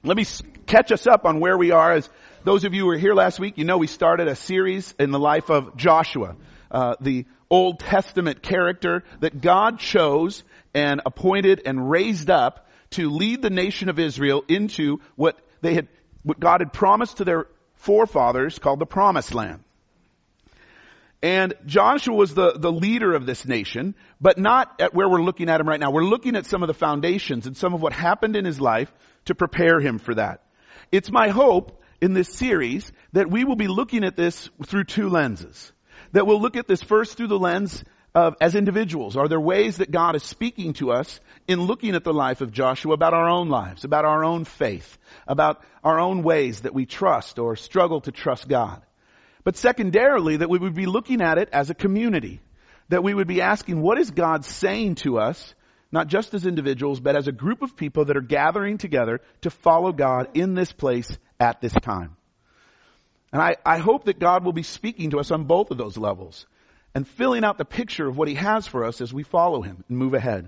Let me catch us up on where we are. As those of you who were here last week, you know we started a series in the life of Joshua, the Old Testament character that God chose and appointed and raised up to lead the nation of Israel into what God had promised to their forefathers called the Promised Land. And Joshua was the leader of this nation, but not at where we're looking at him right now. We're looking at some of the foundations and some of what happened in his life to prepare him for that. It's my hope in this series that we will be looking at this through two lenses. That we'll look at this first through the lens of, as individuals, are there ways that God is speaking to us in looking at the life of Joshua about our own lives, about our own faith, about our own ways that we trust or struggle to trust God. But secondarily, that we would be looking at it as a community. That we would be asking, what is God saying to us, not just as individuals, but as a group of people that are gathering together to follow God in this place at this time. And I hope that God will be speaking to us on both of those levels and filling out the picture of what He has for us as we follow Him and move ahead.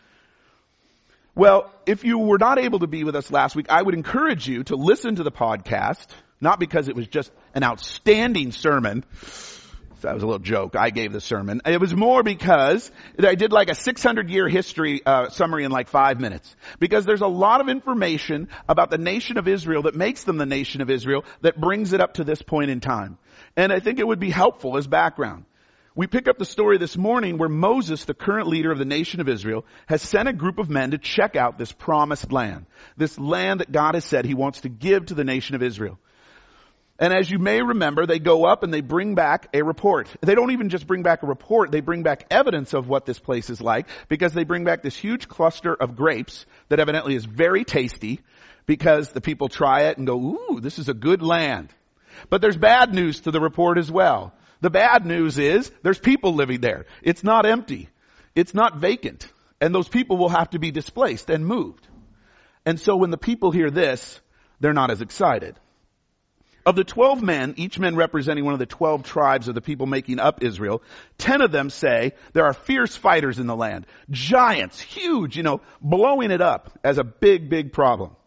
Well, if you were not able to be with us last week, I would encourage you to listen to the podcast. Not because it was just an outstanding sermon. That was a little joke. I gave the sermon. It was more because I did like a 600-year history summary in like 5 minutes. Because there's a lot of information about the nation of Israel that makes them the nation of Israel that brings it up to this point in time. And I think it would be helpful as background. We pick up the story this morning where Moses, the current leader of the nation of Israel, has sent a group of men to check out this promised land. This land that God has said He wants to give to the nation of Israel. And as you may remember, they go up and they bring back a report. They don't even just bring back a report, they bring back evidence of what this place is like, because they bring back this huge cluster of grapes that evidently is very tasty, because the people try it and go, ooh, this is a good land. But there's bad news to the report as well. The bad news is there's people living there. It's not empty. It's not vacant. And those people will have to be displaced and moved. And so when the people hear this, they're not as excited. Of the 12 men, each man representing one of the 12 tribes of the people making up Israel, 10 of them say there are fierce fighters in the land. Giants, huge, blowing it up as a big, big problem.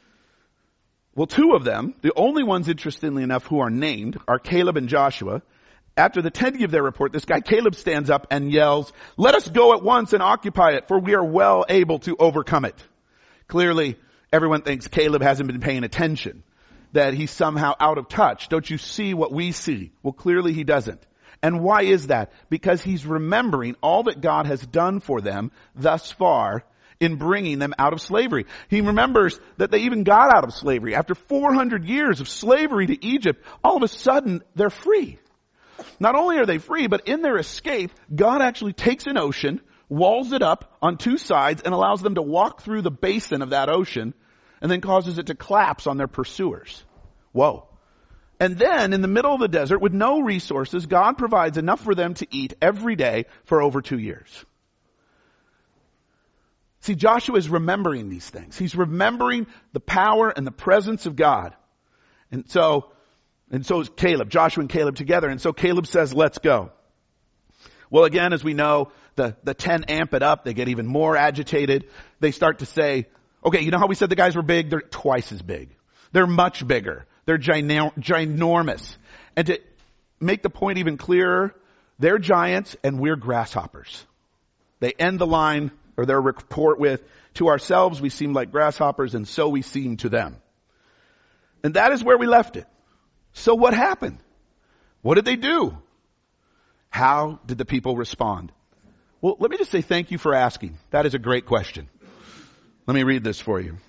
Well, 2 of them, the only ones interestingly enough who are named, are Caleb and Joshua. After the 10 give their report, this guy Caleb stands up and yells, "Let us go at once and occupy it, for we are well able to overcome it." Clearly, everyone thinks Caleb hasn't been paying attention, that he's somehow out of touch. Don't you see what we see? Well, clearly he doesn't. And why is that? Because he's remembering all that God has done for them thus far in bringing them out of slavery. He remembers that they even got out of slavery. After 400 years of slavery to Egypt, all of a sudden they're free. Not only are they free, but in their escape, God actually takes an ocean, walls it up on 2 sides, and allows them to walk through the basin of that ocean, and then causes it to collapse on their pursuers. Whoa. And then, in the middle of the desert, with no resources, God provides enough for them to eat every day for over 2 years. See, Joshua is remembering these things. He's remembering the power and the presence of God. And so is Caleb, Joshua and Caleb together. And so Caleb says, let's go. Well, again, as we know, the 10 amp it up. They get even more agitated. They start to say, okay, you know how we said the guys were big? They're twice as big. They're much bigger. They're ginormous. And to make the point even clearer, they're giants and we're grasshoppers. They end the line or their report with, to ourselves we seem like grasshoppers and so we seem to them. And that is where we left it. So what happened? What did they do? How did the people respond? Well, let me just say thank you for asking. That is a great question. Let me read this for you.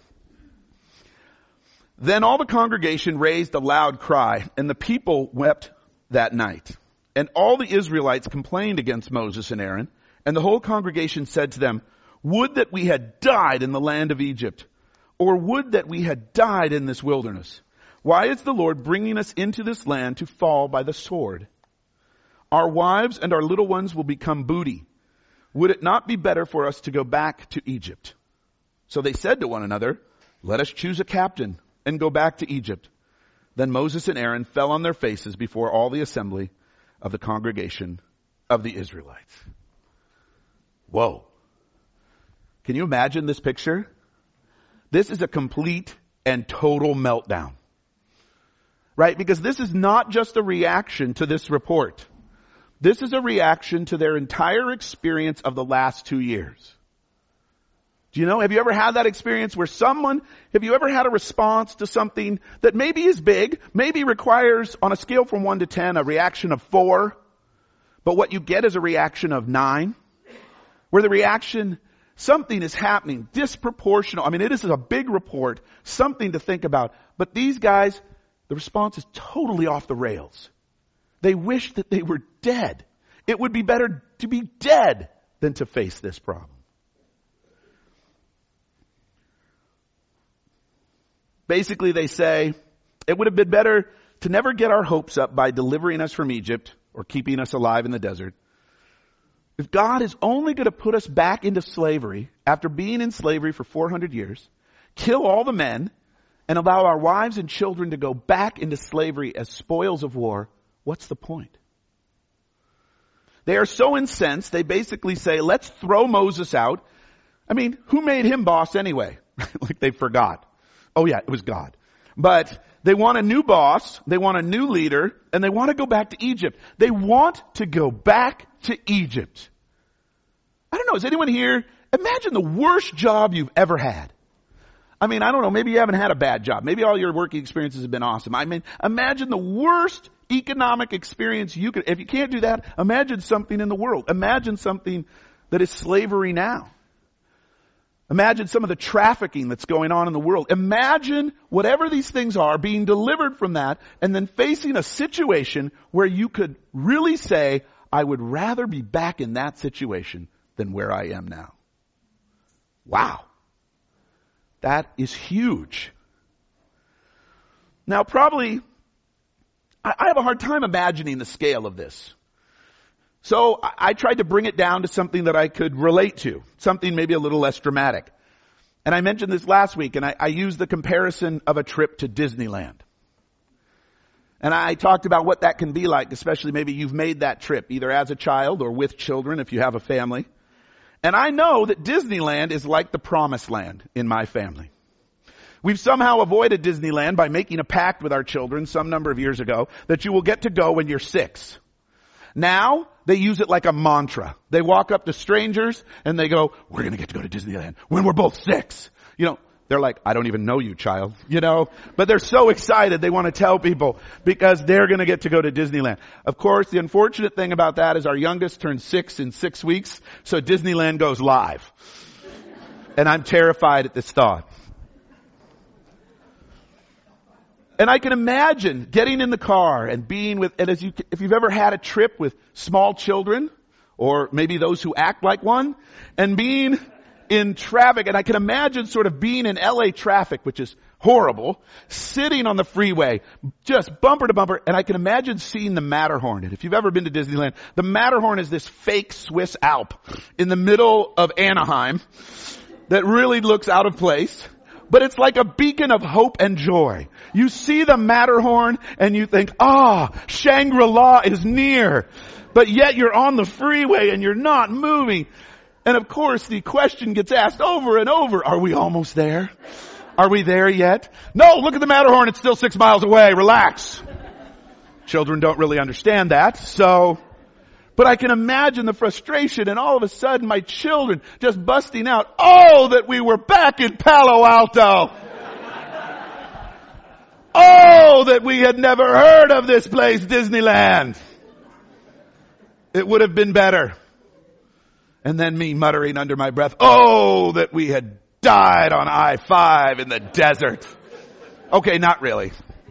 Then all the congregation raised a loud cry, and the people wept that night. And all the Israelites complained against Moses and Aaron, and the whole congregation said to them, "Would that we had died in the land of Egypt, or would that we had died in this wilderness. Why is the Lord bringing us into this land to fall by the sword? Our wives and our little ones will become booty. Would it not be better for us to go back to Egypt?" So they said to one another, "Let us choose a captain and go back to Egypt." Then Moses and Aaron fell on their faces before all the assembly of the congregation of the Israelites. Whoa. Can you imagine this picture? This is a complete and total meltdown. Right? Because this is not just a reaction to this report. This is a reaction to their entire experience of the last 2 years. Do you know, have you ever had that experience where have you ever had a response to something that maybe is big, maybe requires, on a scale from 1 to 10, a reaction of 4, but what you get is a reaction of 9? Where the reaction, something is happening, disproportional. I mean, it is a big report, something to think about. But these guys, the response is totally off the rails. They wish that they were dead. It would be better to be dead than to face this problem. Basically, they say, it would have been better to never get our hopes up by delivering us from Egypt or keeping us alive in the desert. If God is only going to put us back into slavery after being in slavery for 400 years, kill all the men, and allow our wives and children to go back into slavery as spoils of war, what's the point? They are so incensed, they basically say, let's throw Moses out. I mean, who made him boss anyway? Like they forgot. Oh yeah, it was God. But they want a new boss, they want a new leader, and they want to go back to Egypt. They want to go back to Egypt. I don't know, is anyone here, imagine the worst job you've ever had. I mean, I don't know, maybe you haven't had a bad job. Maybe all your working experiences have been awesome. I mean, imagine the worst economic experience you could, if you can't do that, imagine something in the world. Imagine something that is slavery now. Imagine some of the trafficking that's going on in the world. Imagine whatever these things are being delivered from that and then facing a situation where you could really say, I would rather be back in that situation than where I am now. Wow. That is huge. Now probably, I have a hard time imagining the scale of this. So I tried to bring it down to something that I could relate to, something maybe a little less dramatic. And I mentioned this last week, and I used the comparison of a trip to Disneyland. And I talked about what that can be like, especially maybe you've made that trip, either as a child or with children if you have a family. And I know that Disneyland is like the promised land in my family. We've somehow avoided Disneyland by making a pact with our children some number of years ago that you will get to go when you're 6. Now, they use it like a mantra. They walk up to strangers and they go, we're going to get to go to Disneyland when we're both 6. You know, they're like, I don't even know you, child. You know, but they're so excited they want to tell people because they're going to get to go to Disneyland. Of course, the unfortunate thing about that is our youngest turns 6 in 6 weeks, so Disneyland goes live. And I'm terrified at this thought. And I can imagine getting in the car and being with, and if you've ever had a trip with small children, or maybe those who act like one, and being in traffic, and I can imagine sort of being in LA traffic, which is horrible, sitting on the freeway, just bumper to bumper, and I can imagine seeing the Matterhorn. And if you've ever been to Disneyland, the Matterhorn is this fake Swiss Alp in the middle of Anaheim that really looks out of place. But it's like a beacon of hope and joy. You see the Matterhorn and you think, Shangri-La is near. But yet you're on the freeway and you're not moving. And of course the question gets asked over and over, are we almost there? Are we there yet? No, look at the Matterhorn, it's still 6 miles away, relax. Children don't really understand that, but I can imagine the frustration and all of a sudden my children just busting out, oh, that we were back in Palo Alto. Oh, that we had never heard of this place, Disneyland. It would have been better. And then me muttering under my breath, oh, that we had died on I-5 in the desert. Okay, not really.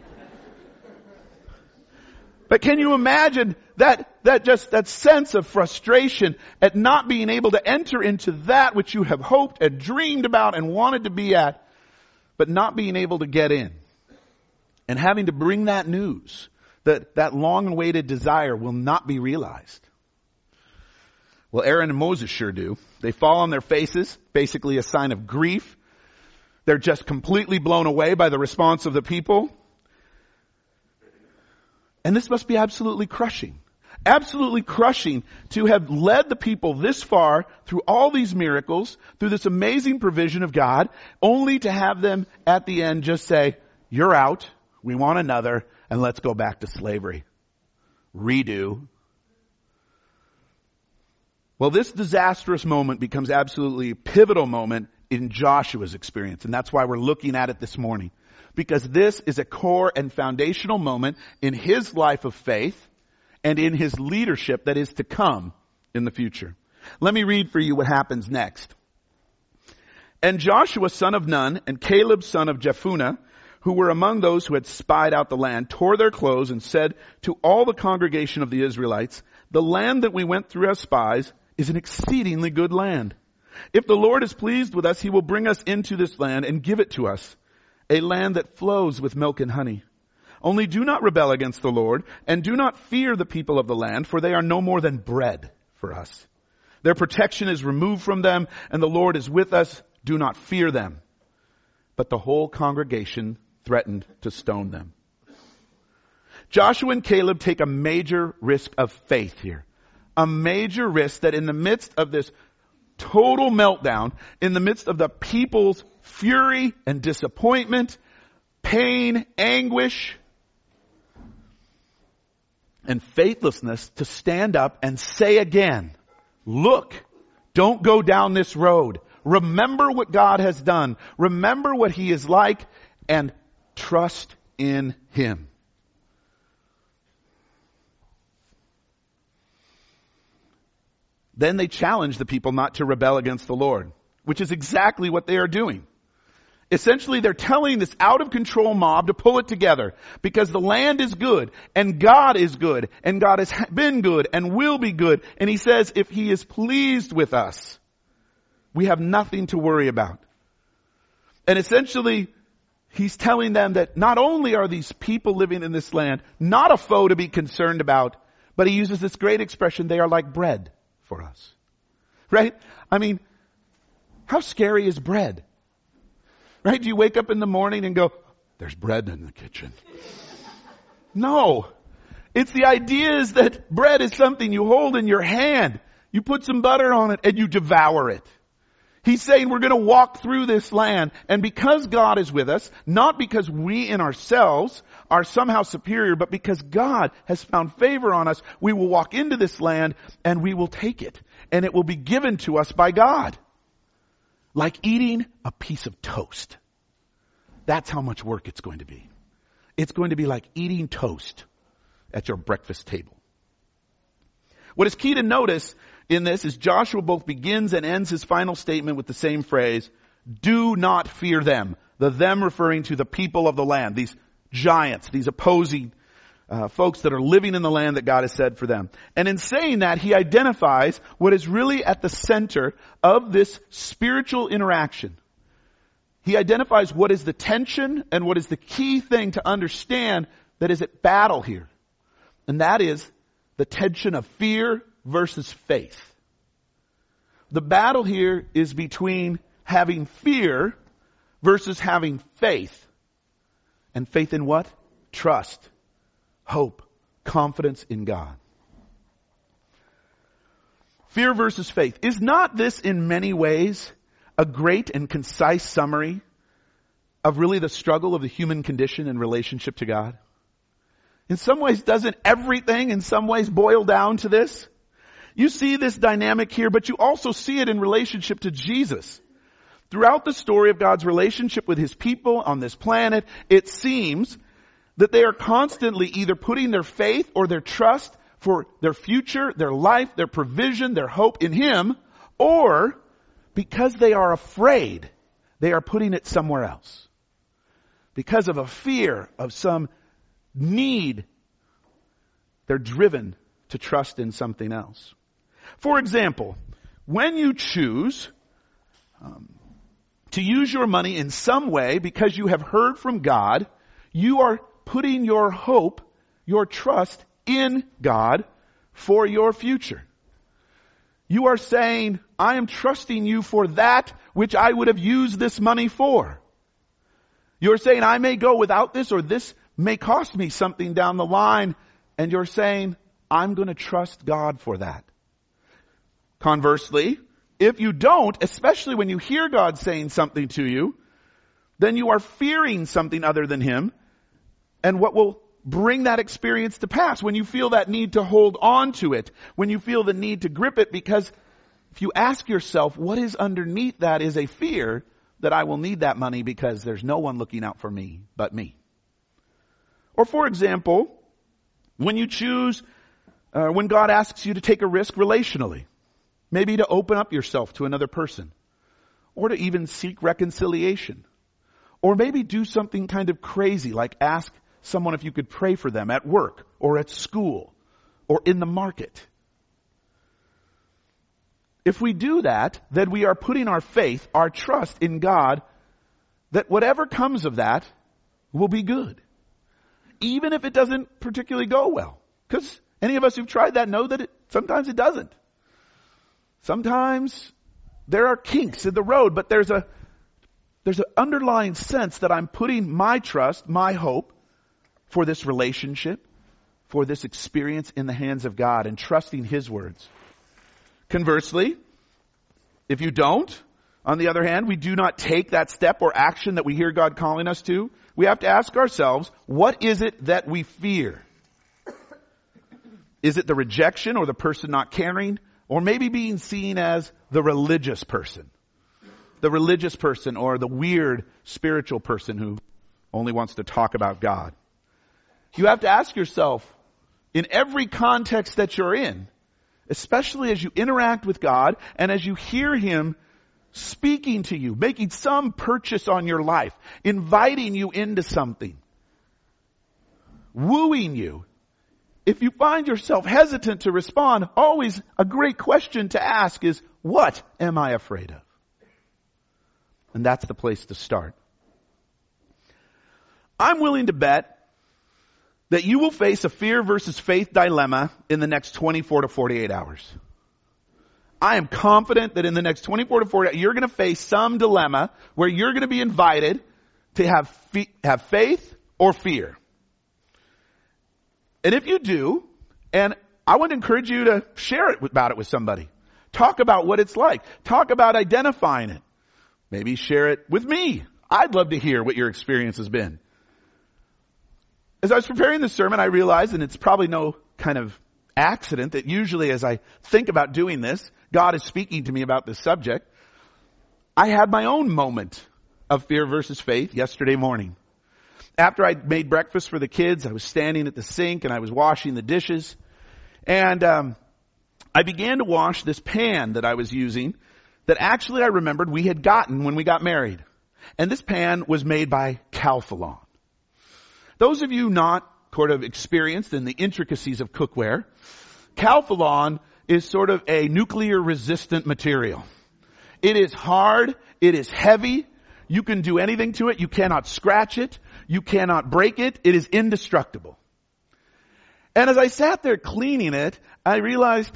But can you imagine that sense of frustration at not being able to enter into that which you have hoped and dreamed about and wanted to be at, but not being able to get in? And having to bring that news that long awaited desire will not be realized. Well, Aaron and Moses sure do. They fall on their faces, basically a sign of grief. They're just completely blown away by the response of the people. And this must be absolutely crushing. absolutely crushing to have led the people this far through all these miracles, through this amazing provision of God, only to have them at the end just say, you're out, we want another, and let's go back to slavery. Redo. Well, this disastrous moment becomes absolutely a pivotal moment in Joshua's experience, and that's why we're looking at it this morning. Because this is a core and foundational moment in his life of faith and in his leadership that is to come in the future. Let me read for you what happens next. And Joshua son of Nun and Caleb son of Jephunneh, who were among those who had spied out the land, tore their clothes and said to all the congregation of the Israelites, the land that we went through as spies is an exceedingly good land. If the Lord is pleased with us, he will bring us into this land and give it to us, a land that flows with milk and honey. Only do not rebel against the Lord, and do not fear the people of the land, for they are no more than bread for us. Their protection is removed from them, and the Lord is with us. Do not fear them. But the whole congregation threatened to stone them. Joshua and Caleb take a major risk of faith here. A major risk that in the midst of this total meltdown, in the midst of the people's fury and disappointment, pain, anguish, and faithlessness, to stand up and say again, look, don't go down this road. Remember what God has done. Remember what he is like, and trust in him. Then they challenge the people not to rebel against the Lord, which is exactly what they are doing. Essentially, they're telling this out-of-control mob to pull it together because the land is good and God is good and God has been good and will be good. And he says if he is pleased with us, we have nothing to worry about. And essentially, he's telling them that not only are these people living in this land not a foe to be concerned about, but he uses this great expression, they are like bread for us. Right? I mean, how scary is bread? Right? Do you wake up in the morning and go, there's bread in the kitchen? No. It's the idea is that bread is something you hold in your hand. You put some butter on it and you devour it. He's saying we're going to walk through this land, and because God is with us, not because we in ourselves are somehow superior, but because God has found favor on us, we will walk into this land and we will take it. And it will be given to us by God. Like eating a piece of toast. That's how much work it's going to be. It's going to be like eating toast at your breakfast table. What is key to notice in this is Joshua both begins and ends his final statement with the same phrase, do not fear them. The them referring to the people of the land, these giants, these opposing folks that are living in the land that God has said for them. And in saying that, he identifies what is really at the center of this spiritual interaction. He identifies what is the tension and what is the key thing to understand that is at battle here. And that is the tension of fear versus faith. The battle here is between having fear versus having faith. And faith in what? Trust, hope, confidence in God. Fear versus faith. Is not this in many ways a great and concise summary of really the struggle of the human condition in relationship to God? In some ways, doesn't everything in some ways boil down to this? You see this dynamic here, but you also see it in relationship to Jesus. Throughout the story of God's relationship with his people on this planet, it seems that they are constantly either putting their faith or their trust for their future, their life, their provision, their hope in him, or because they are afraid, they are putting it somewhere else. Because of a fear of some need, they're driven to trust in something else. For example, when you choose to use your money in some way because you have heard from God, you are putting your hope, your trust in God for your future. You are saying, I am trusting you for that which I would have used this money for. You're saying, I may go without this, or this may cost me something down the line. And you're saying, I'm going to trust God for that. Conversely, if you don't, especially when you hear God saying something to you, then you are fearing something other than Him. And what will bring that experience to pass when you feel that need to hold on to it, when you feel the need to grip it, because if you ask yourself, what is underneath that is a fear that I will need that money because there's no one looking out for me but me. Or for example, when you choose, when God asks you to take a risk relationally, maybe to open up yourself to another person, or to even seek reconciliation, or maybe do something kind of crazy like ask someone if you could pray for them at work or at school or in the market. If we do that, then we are putting our faith, our trust in God that whatever comes of that will be good. Even if it doesn't particularly go well. Because any of us who've tried that know that sometimes it doesn't. Sometimes there are kinks in the road, but there's an underlying sense that I'm putting my trust, my hope for this relationship, for this experience in the hands of God and trusting His words. Conversely, if you don't, on the other hand, we do not take that step or action that we hear God calling us to, we have to ask ourselves, what is it that we fear? Is it the rejection or the person not caring? Or maybe being seen as the religious person? The religious person or the weird spiritual person who only wants to talk about God. You have to ask yourself, in every context that you're in, especially as you interact with God and as you hear Him speaking to you, making some purchase on your life, inviting you into something, wooing you. If you find yourself hesitant to respond, always a great question to ask is, what am I afraid of? And that's the place to start. I'm willing to bet that you will face a fear versus faith dilemma in the next 24 to 48 hours. I am confident that in the next 24 to 48 hours, you're going to face some dilemma where you're going to be invited to have faith or fear. And if you do, and I want to encourage you to share about it with somebody. Talk about what it's like. Talk about identifying it. Maybe share it with me. I'd love to hear what your experience has been. As I was preparing this sermon, I realized, and it's probably no kind of accident, that usually as I think about doing this, God is speaking to me about this subject. I had my own moment of fear versus faith yesterday morning. After I made breakfast for the kids, I was standing at the sink and I was washing the dishes. And I began to wash this pan that I was using that actually I remembered we had gotten when we got married. And this pan was made by Calphalon. Those of you not sort of experienced in the intricacies of cookware, Calphalon is sort of a nuclear resistant material. It is hard. It is heavy. You can do anything to it. You cannot scratch it. You cannot break it. It is indestructible. And as I sat there cleaning it, I realized,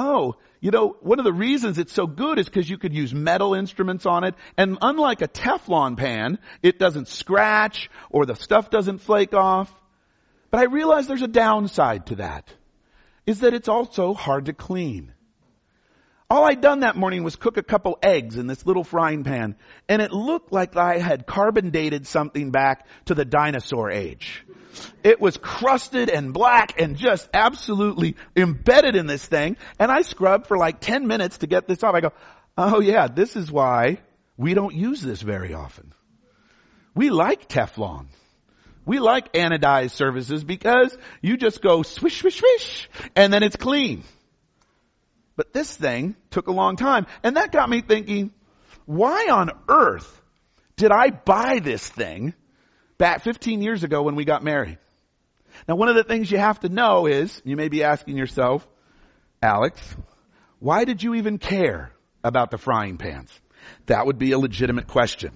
one of the reasons it's so good is because you could use metal instruments on it. And unlike a Teflon pan, it doesn't scratch or the stuff doesn't flake off. But I realized there's a downside to that, is that it's also hard to clean. All I'd done that morning was cook a couple eggs in this little frying pan, and it looked like I had carbon dated something back to the dinosaur age. It was crusted and black and just absolutely embedded in this thing, and I scrubbed for like 10 minutes to get this off. I go, oh yeah, this is why we don't use this very often. We like Teflon. We like anodized surfaces because you just go swish, swish, swish, and then it's clean. But this thing took a long time. And that got me thinking, why on earth did I buy this thing back 15 years ago when we got married? Now, one of the things you have to know is, you may be asking yourself, Alex, why did you even care about the frying pans? That would be a legitimate question.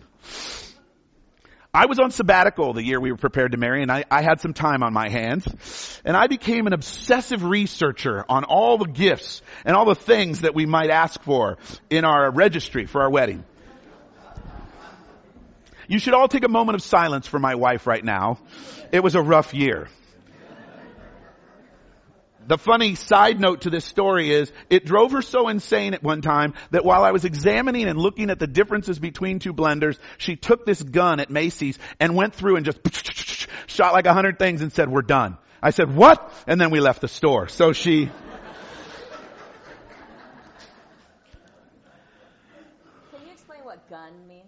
I was on sabbatical the year we were prepared to marry, and I had some time on my hands. And I became an obsessive researcher on all the gifts and all the things that we might ask for in our registry for our wedding. You should all take a moment of silence for my wife right now. It was a rough year. The funny side note to this story is it drove her so insane at one time that while I was examining and looking at the differences between two blenders, she took this gun at Macy's and went through and just shot like 100 things and said, "We're done." I said, "What?" And then we left the store. So she... Can you explain what gun means?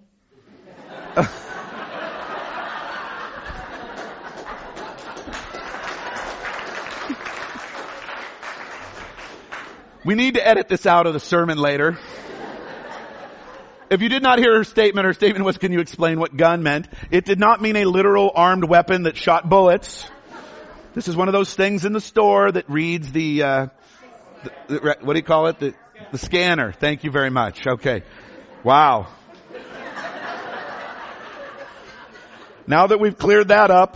We need to edit this out of the sermon later. If you did not hear her statement was, "Can you explain what gun meant?" It did not mean a literal armed weapon that shot bullets. This is one of those things in the store that reads the what do you call it? The scanner. Thank you very much. Okay. Wow. Now that we've cleared that up.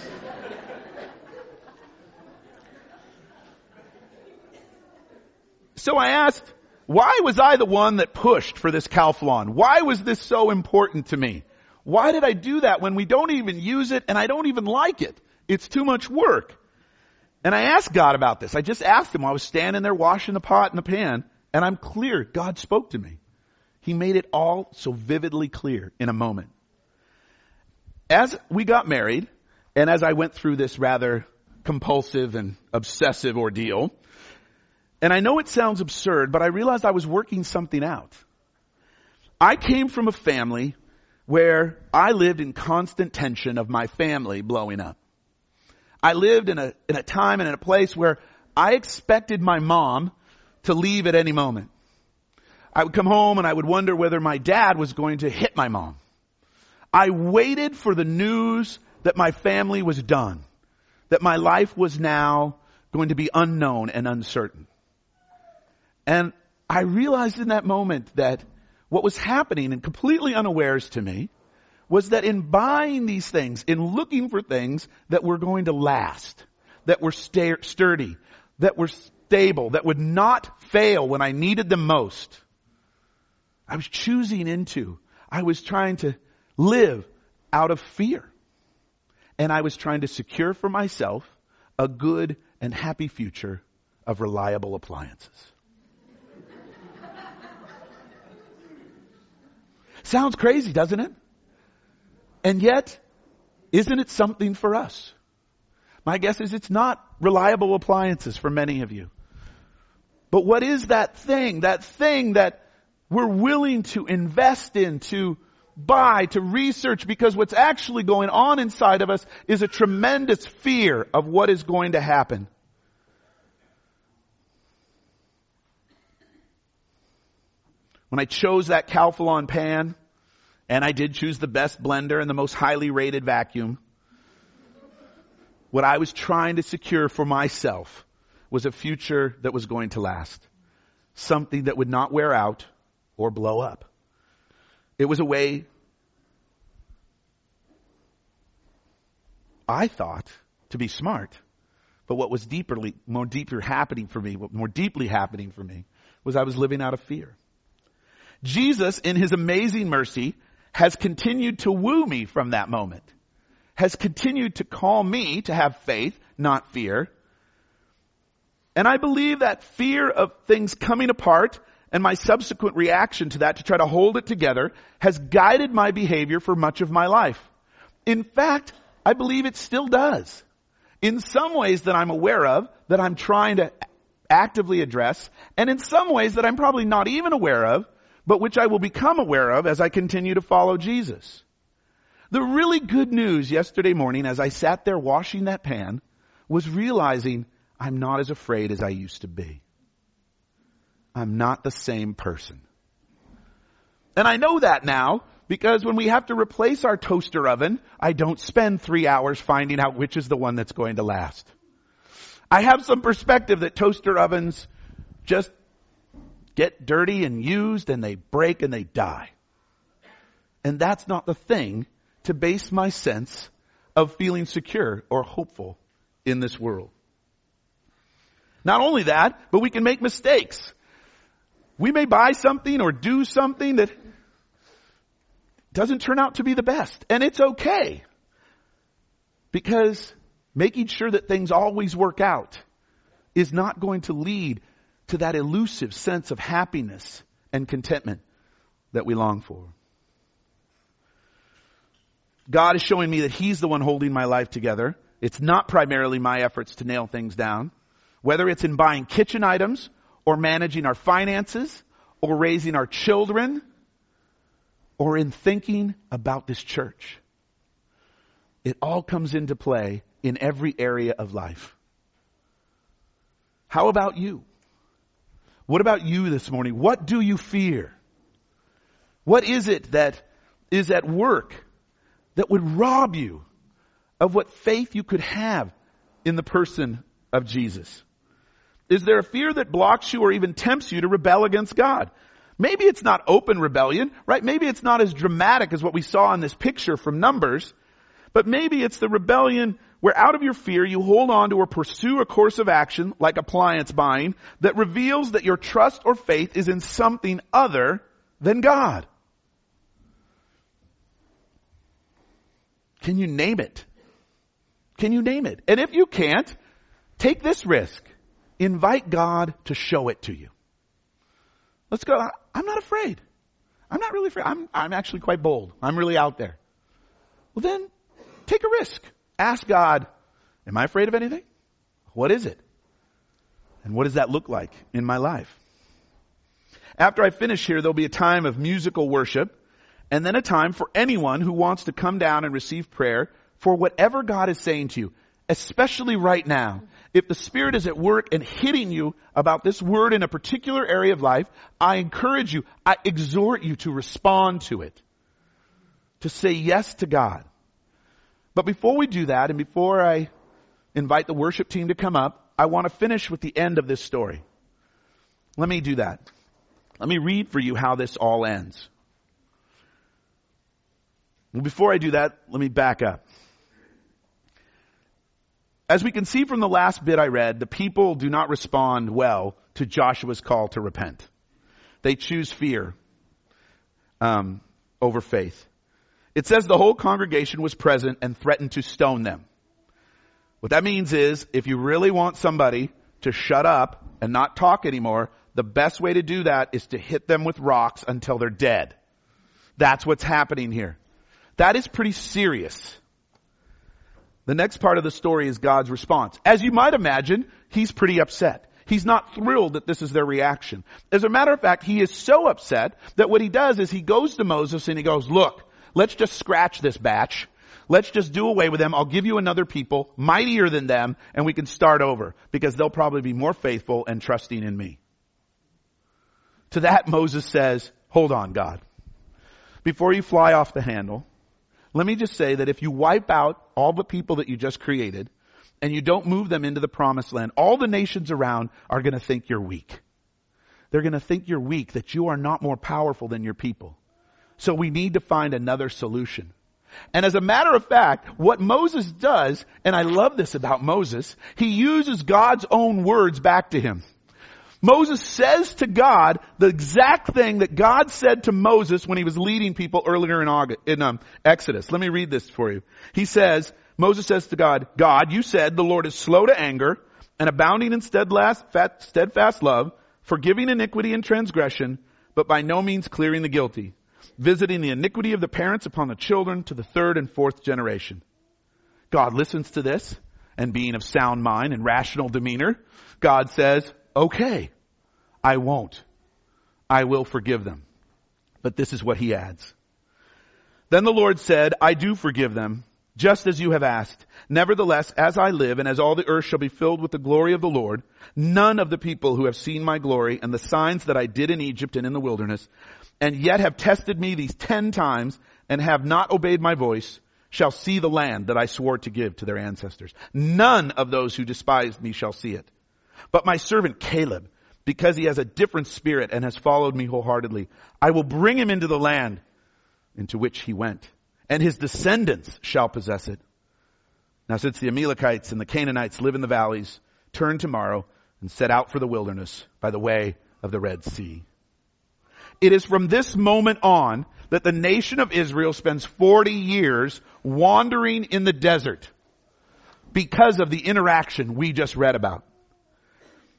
So I asked, why was I the one that pushed for this Calphalon? Why was this so important to me? Why did I do that when we don't even use it and I don't even like it? It's too much work. And I asked God about this. I just asked him while I was standing there washing the pot and the pan, and I'm clear. God spoke to me. He made it all so vividly clear in a moment. As we got married, and as I went through this rather compulsive and obsessive ordeal, and I know it sounds absurd, but I realized I was working something out. I came from a family where I lived in constant tension of my family blowing up. I lived in a time and in a place where I expected my mom to leave at any moment. I would come home and I would wonder whether my dad was going to hit my mom. I waited for the news that my family was done, that my life was now going to be unknown and uncertain. And I realized in that moment that what was happening, and completely unawares to me, was that in buying these things, in looking for things that were going to last, that were sturdy, that were stable, that would not fail when I needed them most, I was I was trying to live out of fear. And I was trying to secure for myself a good and happy future of reliable appliances. Sounds crazy, doesn't it? And yet, isn't it something for us? My guess is it's not reliable appliances for many of you. But what is that thing that we're willing to invest in, to buy, to research, because what's actually going on inside of us is a tremendous fear of what is going to happen. When I chose that Calphalon pan, and I did choose the best blender and the most highly rated vacuum, what I was trying to secure for myself was a future that was going to last. Something that would not wear out or blow up. It was a way, I thought, to be smart. But what was more deeply happening for me was I was living out of fear. Jesus, in his amazing mercy, has continued to woo me from that moment. Has continued to call me to have faith, not fear. And I believe that fear of things coming apart and my subsequent reaction to that to try to hold it together has guided my behavior for much of my life. In fact, I believe it still does. In some ways that I'm aware of, that I'm trying to actively address, and in some ways that I'm probably not even aware of, but which I will become aware of as I continue to follow Jesus. The really good news yesterday morning as I sat there washing that pan was realizing I'm not as afraid as I used to be. I'm not the same person. And I know that now because when we have to replace our toaster oven, I don't spend 3 hours finding out which is the one that's going to last. I have some perspective that toaster ovens just get dirty and used and they break and they die. And that's not the thing to base my sense of feeling secure or hopeful in this world. Not only that, but we can make mistakes. We may buy something or do something that doesn't turn out to be the best. And it's okay. Because making sure that things always work out is not going to lead to that elusive sense of happiness and contentment that we long for. God is showing me that He's the one holding my life together. It's not primarily my efforts to nail things down. Whether it's in buying kitchen items, or managing our finances, or raising our children, or in thinking about this church. It all comes into play in every area of life. How about you? What about you this morning? What do you fear? What is it that is at work that would rob you of what faith you could have in the person of Jesus? Is there a fear that blocks you or even tempts you to rebel against God? Maybe it's not open rebellion, right? Maybe it's not as dramatic as what we saw in this picture from Numbers, but maybe it's the rebellion where out of your fear you hold on to or pursue a course of action like appliance buying that reveals that your trust or faith is in something other than God. Can you name it? Can you name it? And if you can't, take this risk. Invite God to show it to you. Let's go. I'm not afraid. I'm not really afraid. I'm actually quite bold. I'm really out there. Well then, take a risk. Ask God, am I afraid of anything? What is it? And what does that look like in my life? After I finish here, there'll be a time of musical worship, and then a time for anyone who wants to come down and receive prayer for whatever God is saying to you, especially right now. If the Spirit is at work and hitting you about this word in a particular area of life, I encourage you, I exhort you to respond to it, to say yes to God. But before we do that, and before I invite the worship team to come up, I want to finish with the end of this story. Let me do that. Let me read for you how this all ends. Well, before I do that, let me back up. As we can see from the last bit I read, the people do not respond well to Joshua's call to repent. They choose fear over faith. It says the whole congregation was present and threatened to stone them. What that means is, if you really want somebody to shut up and not talk anymore, the best way to do that is to hit them with rocks until they're dead. That's what's happening here. That is pretty serious. The next part of the story is God's response. As you might imagine, He's pretty upset. He's not thrilled that this is their reaction. As a matter of fact, He is so upset that what He does is He goes to Moses and He goes, look, let's just scratch this batch. Let's just do away with them. I'll give you another people mightier than them and we can start over because they'll probably be more faithful and trusting in me. To that Moses says, hold on, God. Before you fly off the handle, let me just say that if you wipe out all the people that you just created and you don't move them into the promised land, all the nations around are going to think you're weak. They're going to think you're weak, that you are not more powerful than your people. So we need to find another solution. And as a matter of fact, what Moses does, and I love this about Moses, he uses God's own words back to him. Moses says to God the exact thing that God said to Moses when he was leading people earlier in Exodus. Let me read this for you. Moses says to God, God, you said the Lord is slow to anger and abounding in steadfast love, forgiving iniquity and transgression, but by no means clearing the guilty, visiting the iniquity of the parents upon the children to the third and fourth generation. God listens to this, and being of sound mind and rational demeanor, God says, okay, I won't. I will forgive them. But this is what He adds. Then the Lord said, I do forgive them, just as you have asked. Nevertheless, as I live, and as all the earth shall be filled with the glory of the Lord, none of the people who have seen my glory and the signs that I did in Egypt and in the wilderness, and yet have tested me these 10 times and have not obeyed my voice, shall see the land that I swore to give to their ancestors. None of those who despised me shall see it. But my servant Caleb, because he has a different spirit and has followed me wholeheartedly, I will bring him into the land into which he went, and his descendants shall possess it. Now since the Amalekites and the Canaanites live in the valleys, turn tomorrow and set out for the wilderness by the way of the Red Sea. It is from this moment on that the nation of Israel spends 40 years wandering in the desert because of the interaction we just read about.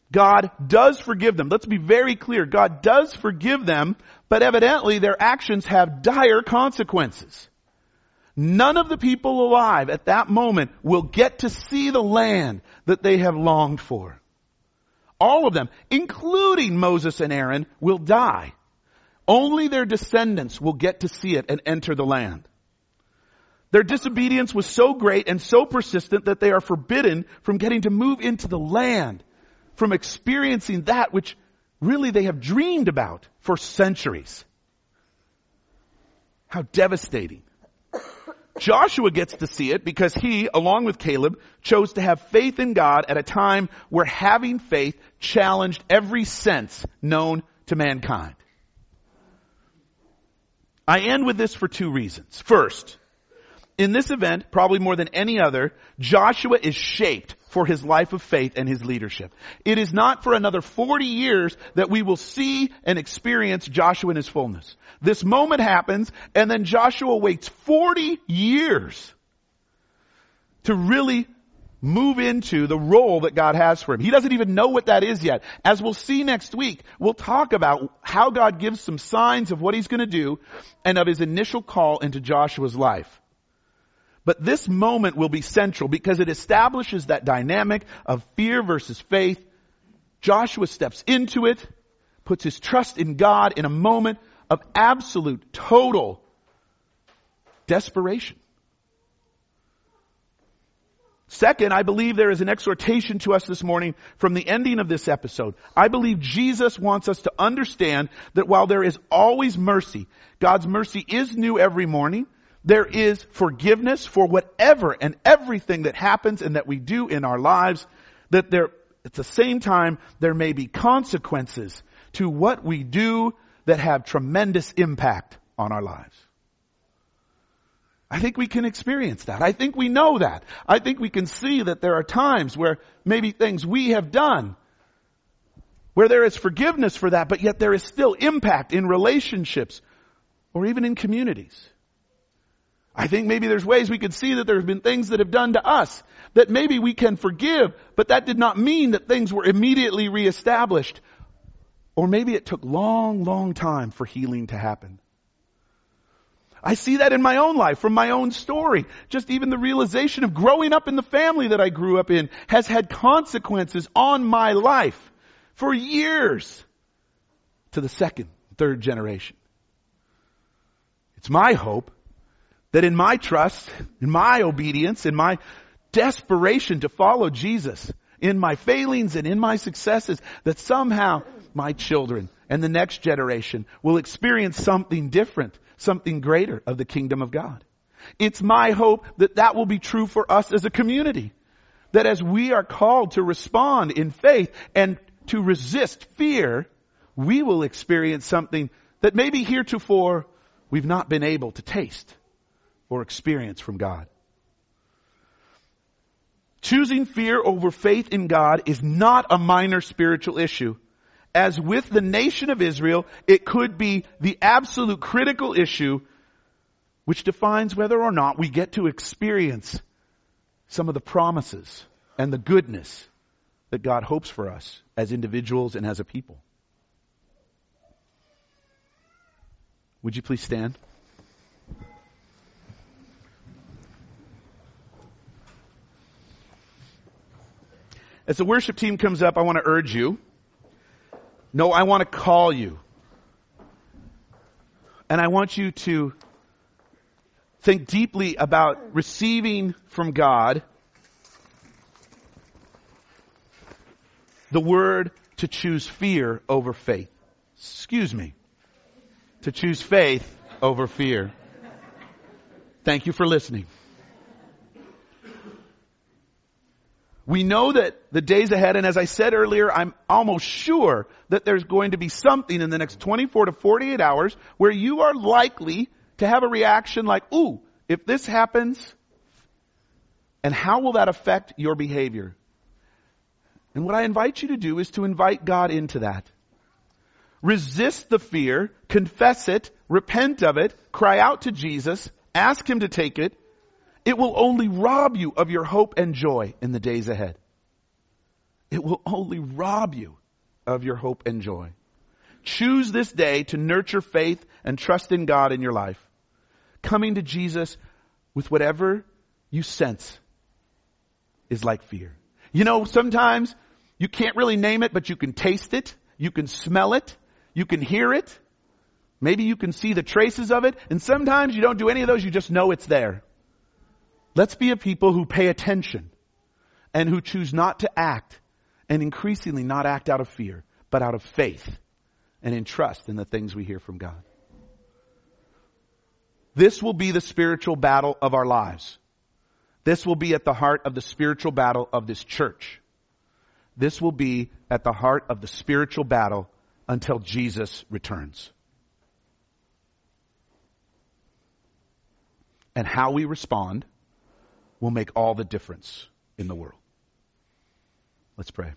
God does forgive them. Let's be very clear. God does forgive them, but evidently their actions have dire consequences. None of the people alive at that moment will get to see the land that they have longed for. All of them, including Moses and Aaron, will die. Only their descendants will get to see it and enter the land. Their disobedience was so great and so persistent that they are forbidden from getting to move into the land, from experiencing that which really they have dreamed about for centuries. How devastating. Joshua gets to see it because he, along with Caleb, chose to have faith in God at a time where having faith challenged every sense known to mankind. I end with this for two reasons. First, in this event, probably more than any other, Joshua is shaped for his life of faith and his leadership. It is not for another 40 years that we will see and experience Joshua in his fullness. This moment happens, and then Joshua waits 40 years to really move into the role that God has for him. He doesn't even know what that is yet. As we'll see next week, we'll talk about how God gives some signs of what he's going to do and of his initial call into Joshua's life. But this moment will be central because it establishes that dynamic of fear versus faith. Joshua steps into it, puts his trust in God in a moment of absolute, total desperation. Second, I believe there is an exhortation to us this morning from the ending of this episode. I believe Jesus wants us to understand that while there is always mercy, God's mercy is new every morning. There is forgiveness for whatever and everything that happens and that we do in our lives, that there, at the same time, there may be consequences to what we do that have tremendous impact on our lives. I think we can experience that. I think we know that. I think we can see that there are times where maybe things we have done, where there is forgiveness for that, but yet there is still impact in relationships or even in communities. I think maybe there's ways we could see that there have been things that have done to us that maybe we can forgive, but that did not mean that things were immediately reestablished. Or maybe it took long time for healing to happen. I see that in my own life, from my own story. Just even the realization of growing up in the family that I grew up in has had consequences on my life for years to the second, third generation. It's my hope that in my trust, in my obedience, in my desperation to follow Jesus, in my failings and in my successes, that somehow my children and the next generation will experience something different, something greater of the kingdom of God. It's my hope that that will be true for us as a community. That as we are called to respond in faith and to resist fear, we will experience something that maybe heretofore we've not been able to taste or experience from God. Choosing fear over faith in God is not a minor spiritual issue. As with the nation of Israel, it could be the absolute critical issue which defines whether or not we get to experience some of the promises and the goodness that God hopes for us as individuals and as a people. Would you please stand? As the worship team comes up, I want to urge you. No, I want to call you. And I want you to think deeply about receiving from God the word to choose fear over faith. To choose faith over fear. Thank you for listening. We know that the days ahead, and as I said earlier, I'm almost sure that there's going to be something in the next 24 to 48 hours where you are likely to have a reaction like, ooh, if this happens, and how will that affect your behavior? And what I invite you to do is to invite God into that. Resist the fear, confess it, repent of it, cry out to Jesus, ask Him to take it. It will only rob you of your hope and joy in the days ahead. it will only rob you of your hope and joy. Choose this day to nurture faith and trust in God in your life, coming to Jesus with whatever you sense is like fear. You know, sometimes you can't really name it, but you can taste it, you can smell it, you can hear it. Maybe you can see the traces of it, and sometimes you don't do any of those, you just know it's there. Let's be a people who pay attention and who choose not to act, and increasingly not act out of fear, but out of faith and in trust in the things we hear from God. This will be the spiritual battle of our lives. This will be at the heart of the spiritual battle of this church. This will be at the heart of the spiritual battle until Jesus returns. And how we respond will make all the difference in the world. Let's pray.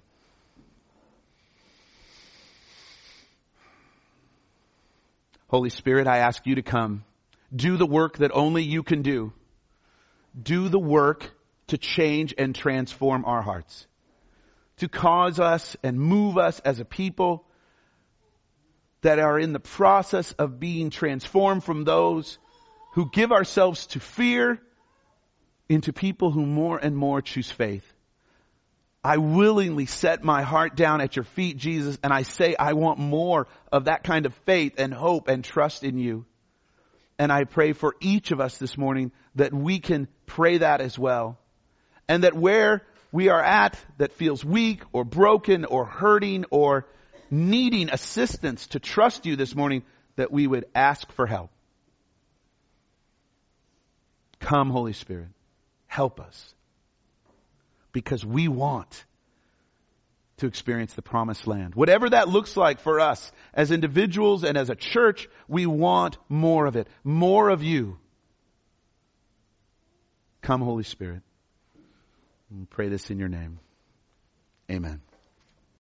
Holy Spirit, I ask you to come. Do the work that only you can do. Do the work to change and transform our hearts. To cause us and move us as a people that are in the process of being transformed from those who give ourselves to fear into people who more and more choose faith. I willingly set my heart down at your feet, Jesus, and I say I want more of that kind of faith and hope and trust in you. And I pray for each of us this morning that we can pray that as well. And that where we are at that feels weak or broken or hurting or needing assistance to trust you this morning, that we would ask for help. Come, Holy Spirit, help us. Because we want to experience the promised land. Whatever that looks like for us as individuals and as a church, we want more of it. More of you. Come, Holy Spirit. We pray this in your name. Amen.